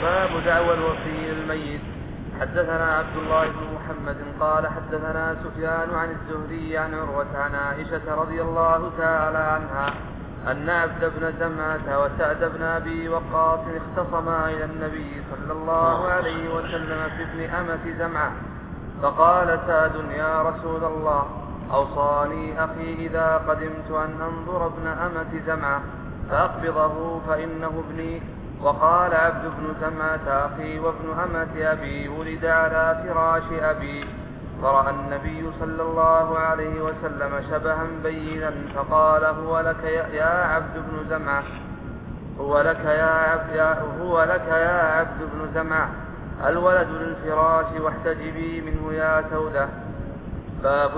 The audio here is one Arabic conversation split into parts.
باب دعوى الوصي الميت. حدثنا عبد الله بن محمد قال حدثنا سفيان عن الزهري عن عروة عن عائشة رضي الله تعالى عنها أن عبد بن زمعة وسعد بن أبي وقاص اختصما إلى النبي صلى الله عليه وسلم في ابن أمة زمعة، فقال سعد: يا رسول الله، أوصاني أخي إذا قدمت أن أنظر ابن أمة زمعة فأقبضه فإنه ابني. وقال عبد بن زمعة: أخي وابن أمة أبي ولد على فراش أبي. فرأى النبي صلى الله عليه وسلم شبها بينا فقال: هو لك يا عبد بن زمعة، هو لك يا عبد بن زمعة، الولد للفراش واحتجبي منه يا سودة. باب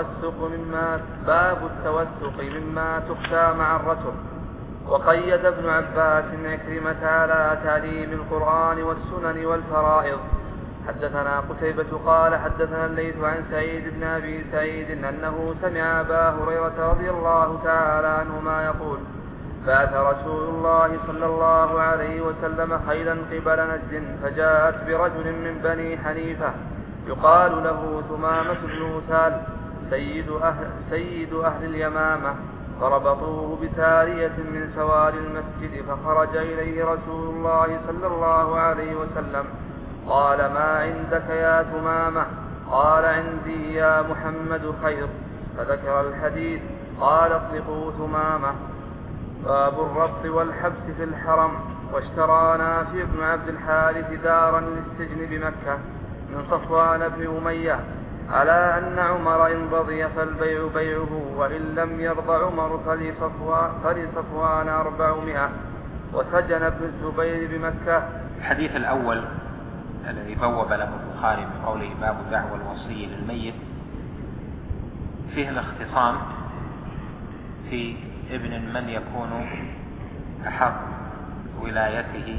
التوثق مما تخشى معرته. وقيد ابن عباس عكرمة على تعليم القرآن والسنن والفرائض. حدثنا قتيبة قال حدثنا الليث عن سعيد بن أبي سعيد أنه سمع أبا هريرة رضي الله تعالى عنهما يقول: بعث رسول الله صلى الله عليه وسلم خيلا قبل نجد فجاءت برجل من بني حنيفة يقال له ثمامة بن أسال سيد أهل اليمامة، فربطوه بسارية من سوار المسجد، فخرج إليه رسول الله صلى الله عليه وسلم قال: ما عندك يا ثمامة؟ قال: عندي يا محمد خير. فذكر الحديث. قال: اطلقوا ثمامة. باب الربط والحبس في الحرم. واشترى نافع بن عبد الحارث دارا للسجن بمكة من صفوان بن أمية على أن عمر إن رضي فالبيع بيعه، وإن لم يرضى عمر فلصفوان 400. وسجن ابن الزبير بمكة. الحديث الأول الذي بوب له البخاري بقوله باب دعوى الوصي للميت فيه الاختصام في ابن من يكون أحق ولايته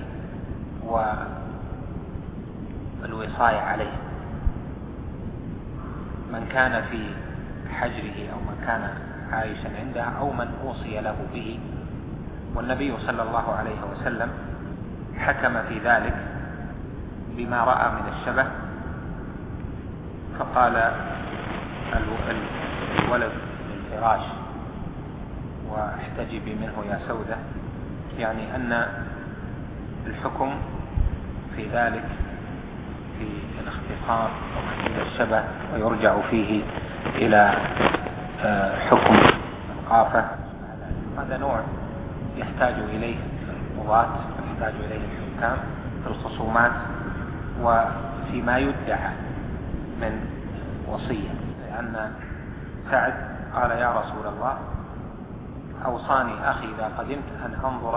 والوصاية عليه، من كان في حجره أو من كان عايشا عنده أو من أوصي له به. والنبي صلى الله عليه وسلم حكم في ذلك بما رأى من الشبه، فقال: الولد للفراش واحتجبي منه يا سودة، يعني أن الحكم في ذلك في الاختصاص ومن الشبه، ويرجع فيه إلى حكم القافة. هذا نوع يحتاج إليه القضاة، يحتاج إليه الحكام في الخصومات وفيما يدعى من وصية. لأن سعد قال: يا رسول الله، أوصاني أخي إذا قدمت أن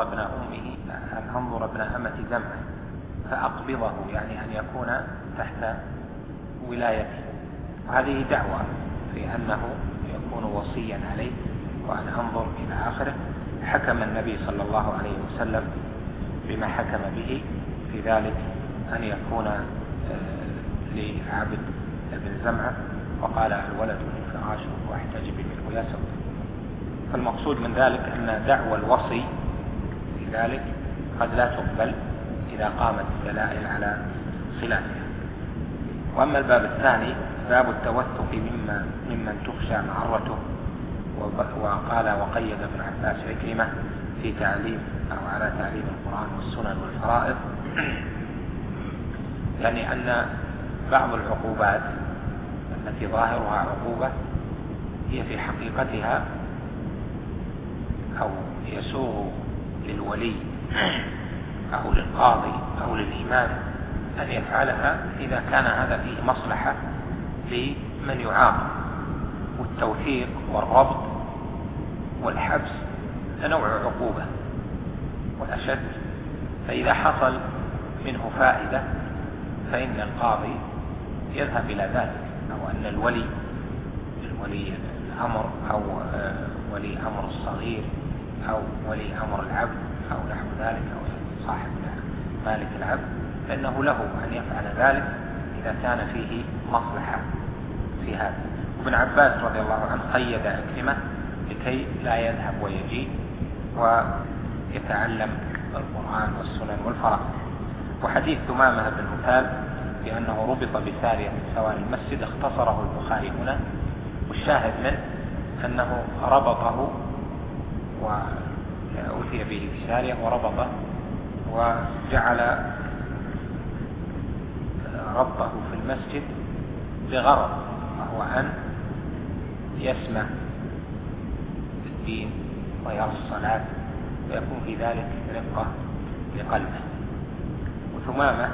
أنظر ابن أمة زمعة فأقبضه، يعني أن يكون تحت ولايتي. وهذه دعوة في أنه يكون وصيا عليه وأن أنظر إلى آخره. حكم النبي صلى الله عليه وسلم بما حكم به في ذلك، أن يكون لعبد بن زمعة، وقال: الولد للفراش واحتجب منه يا سودة. فالمقصود من ذلك أن دعوى الوصي في ذلك قد لا تقبل إذا قامت الدلائل على خلافها. وأما الباب الثاني باب التوثق ممن تخشى معرته. وقال: وقيد ابن عباس عكرمة في تعليم أو على تعليم القرآن والسنن والفرائض، يعني أن بعض العقوبات التي ظاهرها عقوبة هي في حقيقتها أو يسوغ للولي أو للقاضي أو للإمام أن يفعلها إذا كان هذا فيه مصلحة لمن يعاقب. والتوثيق والربط والحبس نوع عقوبة والأشد، فإذا حصل منه فائدة فإن القاضي يذهب إلى ذلك، أو أن الولي الأمر أو ولي أمر الصغير أو ولي أمر العبد أو نحو ذلك، أو صاحب مالك العبد، فإنه له أن يفعل ذلك إذا كان فيه مصلحة في هذا. وابن عباس رضي الله عنه قيد عكرمة لكي لا يذهب ويجي ويتعلم القرآن والسنن والفرائض. وحديث حديث ثمامة بن أثال بأنه ربط بسارية من سوار المسجد اختصره البخاري هنا، والشاهد منه أنه ربطه وأتي به بسارية وربطه، وجعل ربطه في المسجد بغرض، وهو أن يسمع الدين ويرى الصلاة ويكون في ذلك رقة لقلبه. وثمامة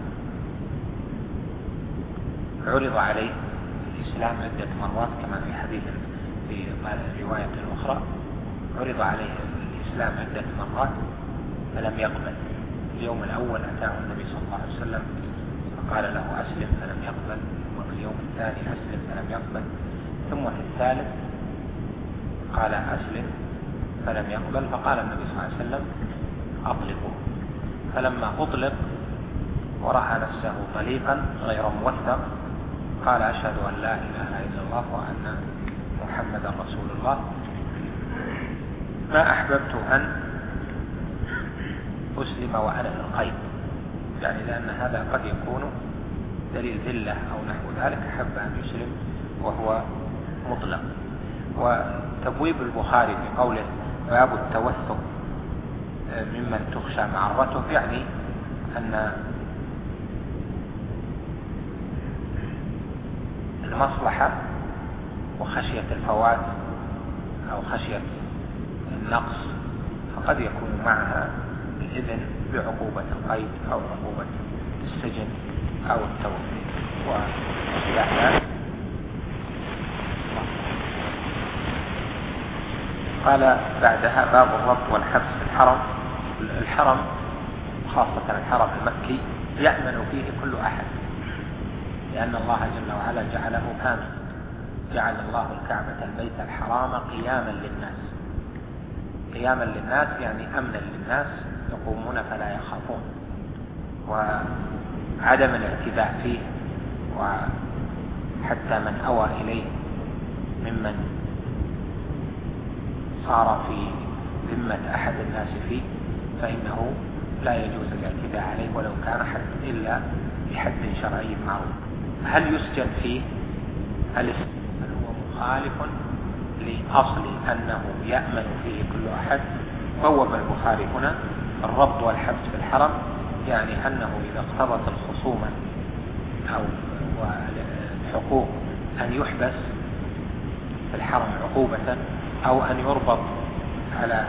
عرض عليه الإسلام عدة مرات كما في حديث في رواية أخرى، عرض عليه الإسلام عدة مرات فلم يقبل. اليوم الأول أتاه النبي صلى الله عليه وسلم فقال له أسلم فلم يقبل، وفي اليوم الثاني أسلم فلم يقبل، ثم في الثالث قال أسلم فلم يقبل، فقال النبي صلى الله عليه وسلم أطلقه. فلما أطلق ورأى نفسه طليقا غير موثق قال أشهد أن لا إله إلا الله وأن محمدا رسول الله. ما أحببت أن أسلم وأنا في القيد، يعني لأن هذا قد يكون دليل ذلة أو نحو ذلك، أحب أن يسلم وهو مطلق. وتبويب البخاري في قوله باب التوثق ممن تخشى معرته، يعني أن المصلحة وخشية الفوات أو خشية النقص فقد يكون معها الإذن بعقوبة القيد أو عقوبة السجن أو التوفيق وأشياء. قال بعدها باب الربط والحبس في الحرم. الحرم خاصة الحرم المكي يأمن فيه كل أحد، لأن الله جل وعلا جعله آمن. جعل الله الكعبة البيت الحرام قياما للناس. قياما للناس يعني أمنا للناس، يقومون فلا يخافون، وعدم الاعتداء فيه، وحتى من أوى إليه ممن صار في ذمة أحد الناس فيه فإنه لا يجوز الاعتداء عليه ولو كان حد إلا بحد شرعي معروف. هل يسجن فيه؟ هل هو مخالف لأصل أنه يأمن فيه كل أحد؟ بوب البخاري هنا الربط والحبس في الحرم، يعني أنه إذا اقتضت الخصومة أو الحقوق أن يحبس في الحرم عقوبة أو أن يربط على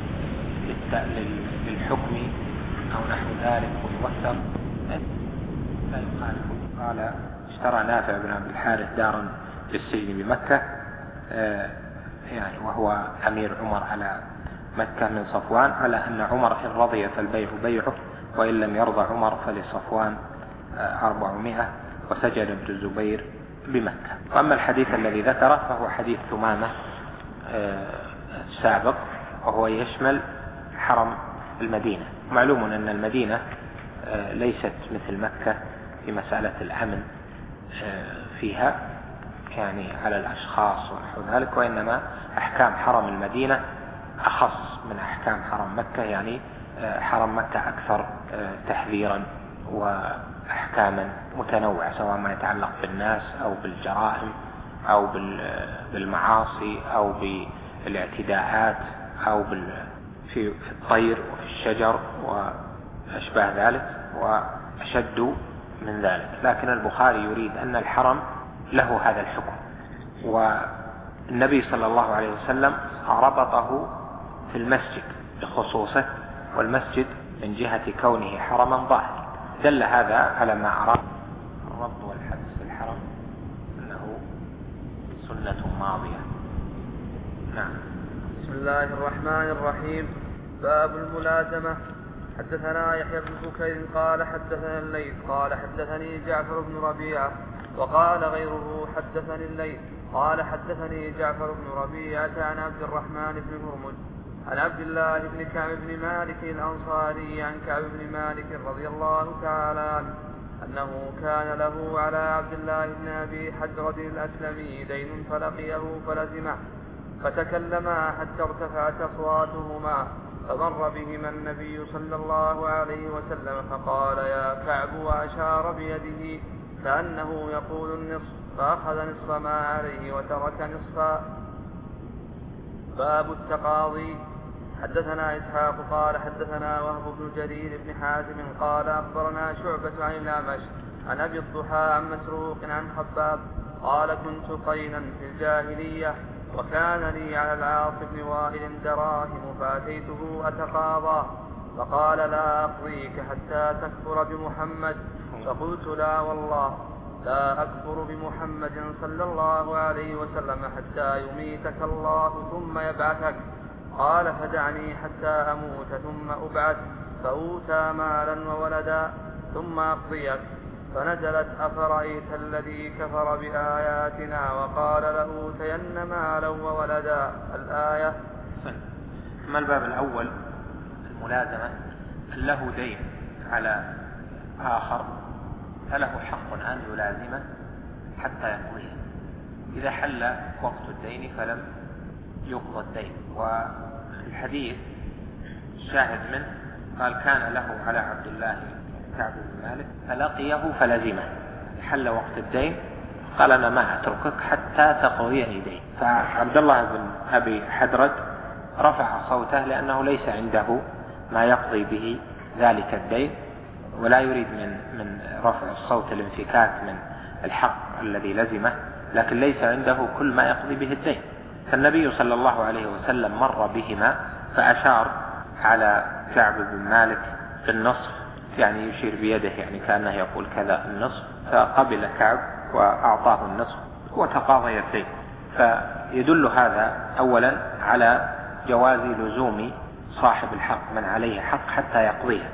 للحكم أو نحو ذلك ويوثق لا يخالف. قال اشترى نافع بن عبد الحارث دارا بالسجن بمكة، يعني وهو أمير عمر على مكة من صفوان، على أن عمر إن رضي فالبيع بيعه وإن لم يرضى عمر فلصفوان 400، وسجن ابن الزبير بمكة. وأما الحديث الذي ذكره فهو حديث ثمامة سابق، وهو يشمل حرم المدينة. معلوم أن المدينة ليست مثل مكة في مسألة الأمن فيها يعني على الأشخاص ونحو ذلك، وإنما أحكام حرم المدينة أخص من أحكام حرم مكة، يعني حرم مكة أكثر تحذيرا وأحكاما متنوعة، سواء ما يتعلق بالناس أو بالجرائم أو بالمعاصي أو بالاعتداءات أو في الطير وفي الشجر وأشباه ذلك وأشد من ذلك. لكن البخاري يريد أن الحرم له هذا الحكم، والنبي صلى الله عليه وسلم ربطه في المسجد بخصوصه، والمسجد من جهة كونه حرما ظاهر. دل هذا على ما أراد الربط والحبس في الحرم أنه سنة ماضية. نعم. بسم الله الرحمن الرحيم. باب الملازمة. حدثنا يحيى بن بكير قال حدثنا الليث قال حدثني جعفر بن ربيعة، وقال غيره حدثني الليث قال حدثني جعفر بن ربيعة عن عبد الرحمن بن هرمز عن عبد الله بن كعب بن مالك الأنصاري عن كعب بن مالك رضي الله تعالى عنه أنه كان له على عبد الله بن أبي حجرة الأسلمي دين فلقيه فلزمه، فتكلما حتى ارتفعت أصواتهما، فمر بهما النبي صلى الله عليه وسلم فقال يا كعب وأشار بيده كأنه يقول النصف، فأخذ نصف ما عليه وترك نصفا. باب التقاضي. حدثنا إسحاق قال حدثنا وهب بن جرير بن حازم قال أخبرنا شعبة عن الأعمش عن أبي الضحى عن مسروق عن خباب قال كنت قينا في الجاهلية وكان لي على العاص بن وائل دراهم فأتيته أتقاضى فقال لا أقضيك حتى تكفر بمحمد، فقلت لا والله لا أكفر بمحمد صلى الله عليه وسلم حتى يميتك الله ثم يبعثك. قال فدعني حتى أموت ثم أبعث فأوتى مالا وولدا ثم أقضيك. فنزلت أفرأيت الذي كفر بآياتنا وقال لأوتين مالا وولدا الآية. أما الباب الأول الملازمة، له دين على آخر فله حق أن يلازمه حتى يقضيه. إذا حل وقت الدين فلم يقضى الدين. والحديث الشاهد منه قال كان له على عبد الله كعب بن مالك فلقيه فلزمه، حل وقت الدين قال أنا ما أتركك حتى تقضيني دين. فعبد الله بن أبي حدرد رفع صوته لأنه ليس عنده ما يقضي به ذلك الدين، ولا يريد من رفع الصوت الانفكاك من الحق الذي لزمه، لكن ليس عنده كل ما يقضي به الدين. فالنبي صلى الله عليه وسلم مر بهما فأشار على كعب بن مالك في النصف، يعني يشير بيده يعني كأنه يقول كذا النصف، فقبل كعب وأعطاه النصف وتقاضي الدين. فيدل هذا أولا على جواز لزوم صاحب الحق من عليه حق حتى يقضيه،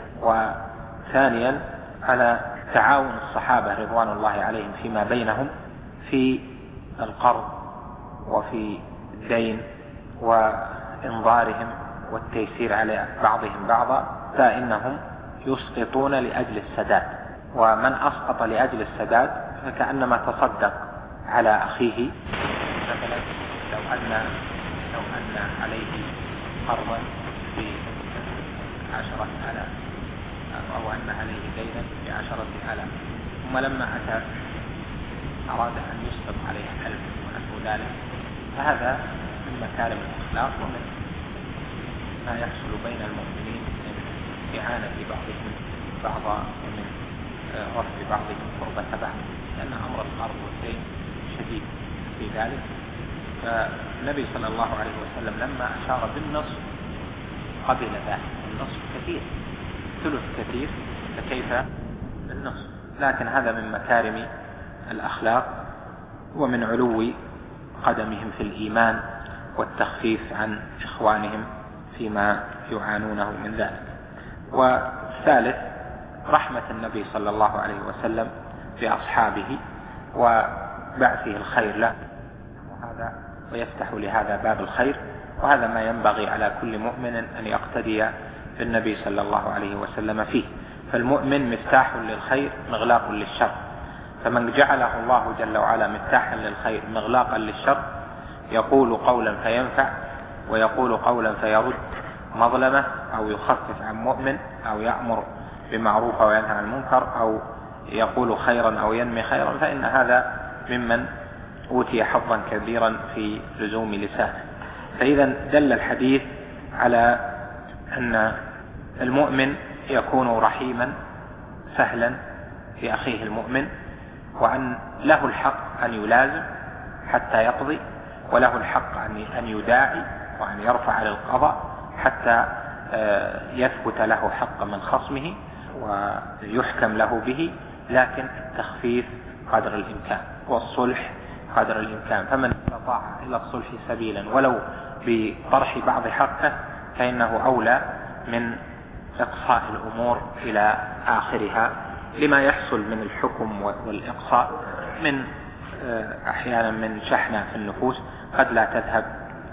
وثانيا على تعاون الصحابة رضوان الله عليهم فيما بينهم في القرض وفي الدين وإنظارهم والتيسير على بعضهم بعضا، فإنهم يسقطون لأجل السداد، ومن أسقط لأجل السداد فكأنما تصدق على أخيه. مثلا لو أن عليه قرضا ب10,000 أو أن عليه دينا ب10,000 ثم لما أتى أراد أن يسقط عليه 1,000 ونحو ذلك، فهذا من مكارم الأخلاق ومن ما يحصل بين المؤمنين من إعانة بعضهم بعضا ومن رفع بعضهم قربة بعض، لأن أمر القرض والدين شديد في ذلك. فالنبي صلى الله عليه وسلم لما أشار بالنصف قبل ذلك، النصف كثير، ثلث كثير، فكيف بالنصف؟ لكن هذا من مكارم الأخلاق ومن علو قدمهم في الإيمان والتخفيف عن إخوانهم فيما يعانونه من ذلك. والثالث رحمة النبي صلى الله عليه وسلم بأصحابه وبعثه الخير له، ويفتح لهذا باب الخير، وهذا ما ينبغي على كل مؤمن أن يقتدي بالنبي صلى الله عليه وسلم فيه. فالمؤمن مفتاح للخير مغلاق للشر، فمن جعله الله جل وعلا مفتاحا للخير مغلاقا للشر يقول قولا فينفع ويقول قولا فيرد مظلمة، أو يخفف عن مؤمن، أو يأمر بمعروف وينهى عن المنكر، أو يقول خيرا أو ينمي خيرا، فإن هذا ممن أوتي حظا كبيرا في لزوم لسانه. فإذا دل الحديث على أن المؤمن يكون رحيما سهلا في أخيه المؤمن، وأن له الحق أن يلازم حتى يقضي، وله الحق أن يداعي وأن يرفع للقضاء حتى يثبت له حق من خصمه ويحكم له به، لكن التخفيف قدر الإمكان والصلح قدر الإمكان. فمن استطاع إلى الصلح سبيلا ولو بطرح بعض حقه فإنه أولى من إقصاء الأمور إلى آخرها، لما يحصل من الحكم والإقصاء من أحيانا من شحنة في النفوس قد لا تذهب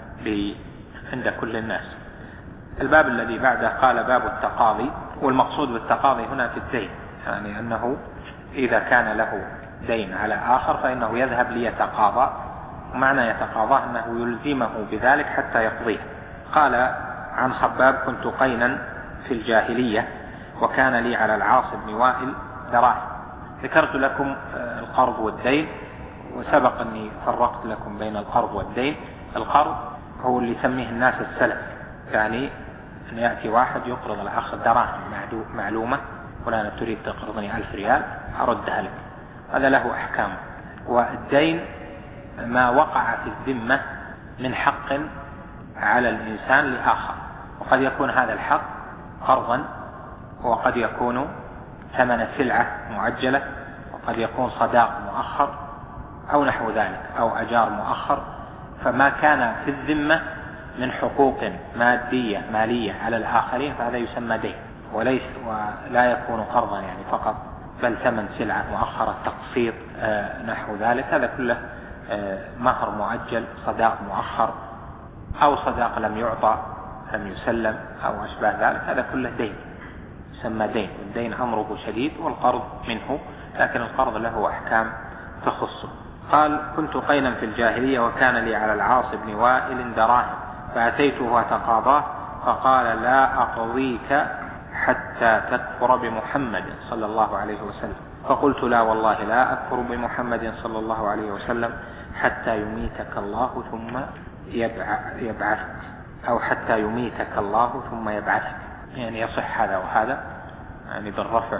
عند كل الناس. الباب الذي بعده قال باب التقاضي، والمقصود بالتقاضي هنا في الدين، يعني أنه إذا كان له دين على آخر فإنه يذهب ليتقاضى، ومعنى يتقاضى أنه يلزمه بذلك حتى يقضيه. قال عن خباب: كنت قينا في الجاهلية وكان لي على العاص بن وائل دراهم. ذكرت لكم القرض والدين، وسبق أني فرقت لكم بين القرض والدين. القرض هو اللي يسميه الناس السلف، يعني أن يأتي واحد يقرض الآخر دراهم معلومة: فلان تريد تقرضني 1000 ريال أردها لك، هذا له أحكام. والدين ما وقع في الذمة من حق على الإنسان لآخر، وقد يكون هذا الحق قرضا، وقد يكون ثمن سلعة مؤجلة، وقد يكون صداق مؤخر أو نحو ذلك، أو أجار مؤخر. فما كان في الذمة من حقوق مادية مالية على الآخرين فهذا يسمى دين، ولا يكون قرضا يعني فقط، بل ثمن سلعة مؤخرة، تقسيط نحو ذلك. هذا كله مهر مؤجل، صداق مؤخر، أو صداق لم يعطى لم يسلم أو أشبه ذلك، هذا كله دين يسمى دين. الدين أمره شديد والقرض منه، لكن القرض له أحكام تخصه. قال: كنت قينا في الجاهلية وكان لي على العاص بن وائل دراهم فأتيته وتقاضاه فقال: لا أقضيك حتى تكفر بمحمد صلى الله عليه وسلم. فقلت: لا والله لا أكفر بمحمد صلى الله عليه وسلم حتى يميتك الله ثم يبعثك، أو حتى يميتك الله ثم يبعثك، يعني يصح هذا وهذا، يعني بالرفع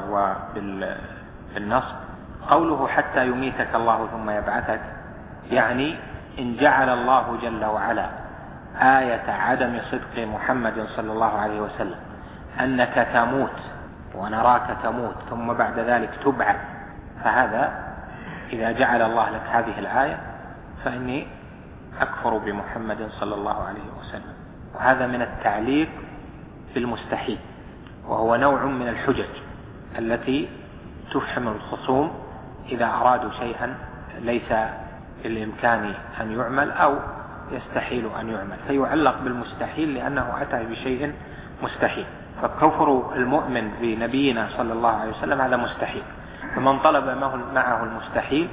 وبالنصب. قوله حتى يميتك الله ثم يبعثك يعني إن جعل الله جل وعلا آية عدم صدق محمد صلى الله عليه وسلم أنك تموت ونراك تموت ثم بعد ذلك تبعث، فهذا إذا جعل الله لك هذه الآية فإني أكفر بمحمد صلى الله عليه وسلم. وهذا من التعليق بالمستحيل، وهو نوع من الحجج التي تفهم الخصوم إذا أرادوا شيئا ليس بالإمكان أن يعمل أو يستحيل أن يعمل، فيعلق بالمستحيل لأنه أتى بشيء مستحيل. فكفر المؤمن بنبينا صلى الله عليه وسلم هذا مستحيل، فمن طلب معه المستحيل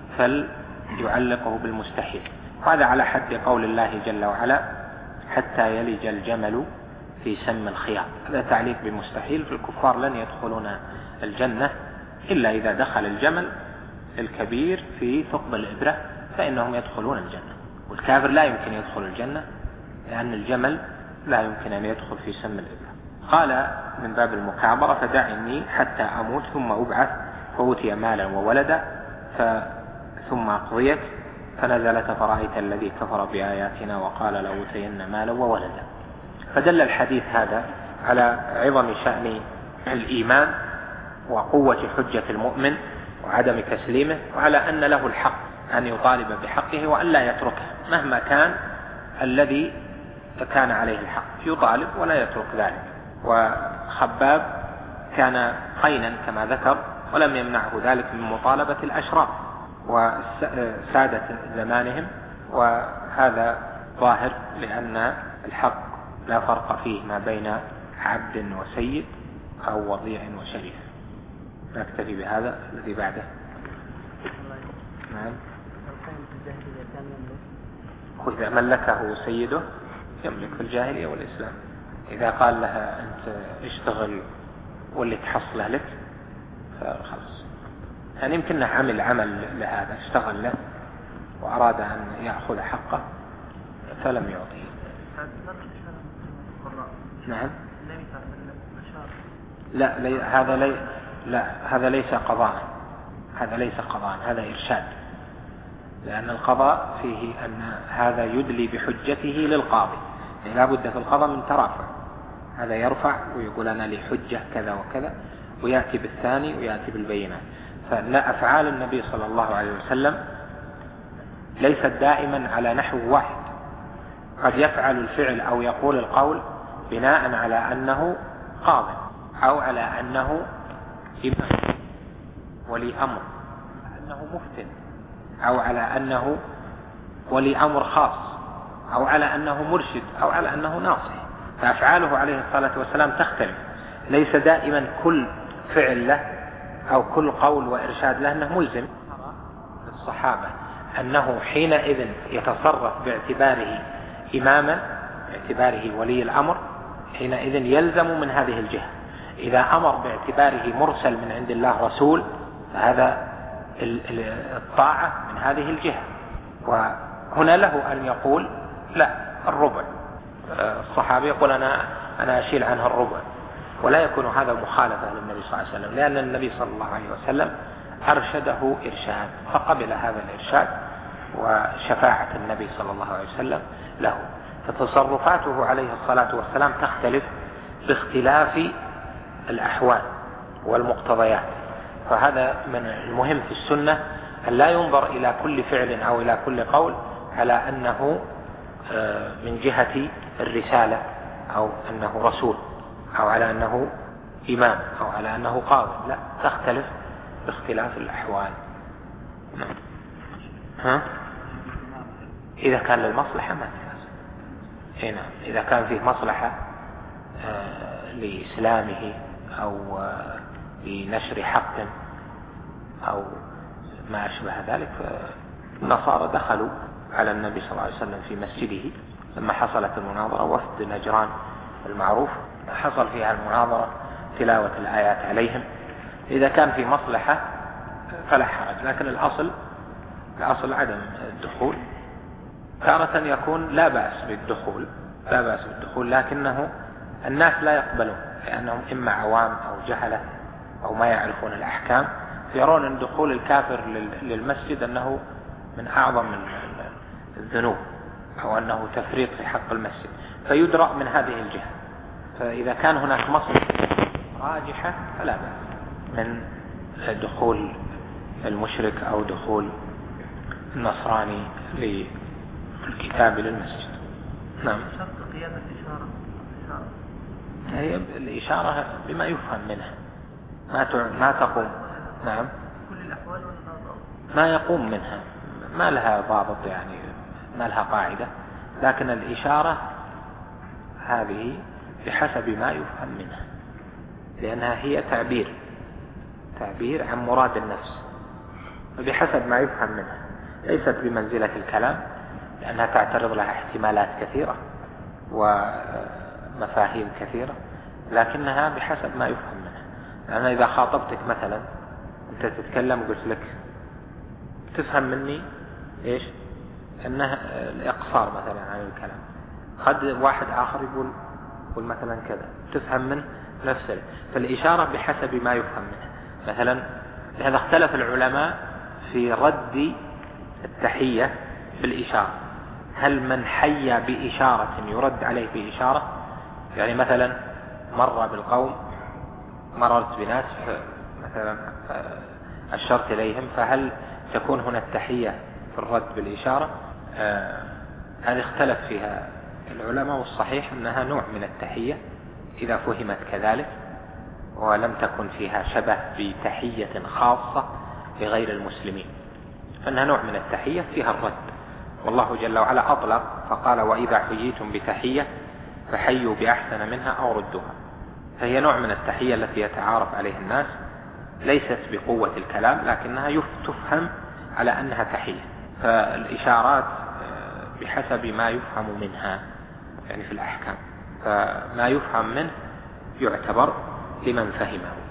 فليعلقه بالمستحيل. وهذا على حد قول الله جل وعلا: حتى يلج الجمل في سم الخياط. هذا تعليق بمستحيل، فالكفار لن يدخلون الجنة إلا إذا دخل الجمل الكبير في ثقب الإبرة فإنهم يدخلون الجنة، والكافر لا يمكن يدخل الجنة لأن الجمل لا يمكن أن يدخل في سم الإبرة. قال من باب المكابرة: فدعني حتى أموت ثم أبعث، فأوتي مالا وولدا ثم أقضيت، فنزلت: فرأيت الذي كفر بآياتنا وقال لأوتين مالا وولدا. فدل الحديث هذا على عظم شأن الإيمان وقوة حجة المؤمن وعدم تسليمه، وعلى أن له الحق أن يطالب بحقه وأن لا يتركه مهما كان الذي كان عليه الحق، يطالب ولا يترك ذلك. وخباب كان قينا كما ذكر، ولم يمنعه ذلك من مطالبة الأشراف وسادة زمانهم، وهذا ظاهر لأن الحق لا فرق فيه ما بين عبد وسيد أو وضيع وشريف. نكتفي بهذا. الذي بعده. نعم. إذا ملكه سيده يملك في الجاهلية والإسلام. إذا قال لها أنت اشتغل واللي تحصله لك فخلص، يعني يمكنه عمل لهذا، اشتغل له وأراد أن يأخذ حقه فلم يعطيه. نعم. لا هذا ليس قضاء، هذا ليس قضاء، هذا إرشاد، لأن القضاء فيه أن هذا يدلي بحجته للقاضي، يعني لا بد في القضاء من ترافع، هذا يرفع ويقول أنا لي حجة كذا وكذا، ويأتي بالثاني ويأتي بالبينات. فلا أفعال النبي صلى الله عليه وسلم ليست دائما على نحو واحد، قد يفعل الفعل أو يقول القول بناء على أنه قاض، أو على أنه إمام ولي أمر، أنه مفتن، أو على أنه ولي أمر خاص، أو على أنه مرشد، أو على أنه ناصح. فأفعاله عليه الصلاة والسلام تختلف، ليس دائما كل فعل له أو كل قول وإرشاد له أنه ملزم. الصحابة أنه حينئذ يتصرف باعتباره إماما، باعتباره ولي الأمر، حينئذ يلزم من هذه الجهة. إذا أمر باعتباره مرسل من عند الله رسول فهذا الطاعة من هذه الجهة. وهنا له أن يقول لا الربع، الصحابي يقول أنا أشيل عنها الربع، ولا يكون هذا مخالفة للنبي صلى الله عليه وسلم، لأن النبي صلى الله عليه وسلم أرشده إرشاد فقبل هذا الإرشاد وشفاعة النبي صلى الله عليه وسلم له. فتصرفاته عليه الصلاة والسلام تختلف باختلاف الأحوال والمقتضيات. فهذا من المهم في السنة أن لا ينظر إلى كل فعل أو إلى كل قول على أنه من جهة الرسالة أو أنه رسول أو على أنه إمام أو على أنه قاضي، لا، تختلف باختلاف الأحوال. إذا كان للمصلحة ما في هنا، إذا كان فيه مصلحة لإسلامه أو لنشر حق أو ما أشبه ذلك. فالنصارى دخلوا على النبي صلى الله عليه وسلم في مسجده لما حصلت المناظرة، وفد نجران المعروف حصل فيها المناظرة تلاوة الآيات عليهم. إذا كان في مصلحة فلا حرج، لكن الأصل عدم الدخول. تارة يكون لا بأس بالدخول لكنه الناس لا يقبلون، لأنهم إما عوام أو جهلة أو ما يعرفون الأحكام، يرون أن دخول الكافر للمسجد أنه من أعظم الذنوب أو أنه تفريط في حق المسجد، فيدرأ من هذه الجهة. فإذا كان هناك مصلحة راجحة فلا بأس من دخول المشرك أو دخول النصراني للكتاب للمسجد. نعم. شرط قيام الإشارة هي الإشارة بما يفهم منها ما تقوم. نعم. كل الأحوال ما يقوم منها ما لها ضابط، يعني ما لها قاعدة، لكن الإشارة هذه بحسب ما يفهم منها، لأنها هي تعبير عن مراد النفس، وبحسب ما يفهم منها، ليست بمنزلة الكلام لأنها تعترض لها احتمالات كثيرة ومفاهيم كثيرة، لكنها بحسب ما يفهم منها. أنا إذا خاطبتك مثلا أنت تتكلم قلت لك تفهم مني إيش؟ أنها الإقصار مثلا عن الكلام. قد واحد آخر يقول مثلا كذا، تفهم منه نفسه. فالإشارة بحسب ما يفهم منها. مثلا لهذا اختلف العلماء في رد التحية بالإشارة، هل من حيا بإشارة يرد عليه بإشارة؟ يعني مثلا مر بالقوم، مررت بناس مثلا أشرت إليهم، فهل تكون هنا التحية في الرد بالإشارة؟ هذه اختلف فيها العلماء، والصحيح أنها نوع من التحية إذا فهمت كذلك ولم تكن فيها شبه بتحية خاصة لغير المسلمين، فإنها نوع من التحية فيها الرد. والله جل وعلا أطلق فقال وإذا حييتم بتحية فحيوا بأحسن منها أو ردوها، فهي نوع من التحية التي يتعارف عليها الناس، ليست بقوة الكلام لكنها تفهم على أنها تحية. فالإشارات بحسب ما يفهم منها يعني في الأحكام، فما يفهم منه يعتبر لمن فهمه.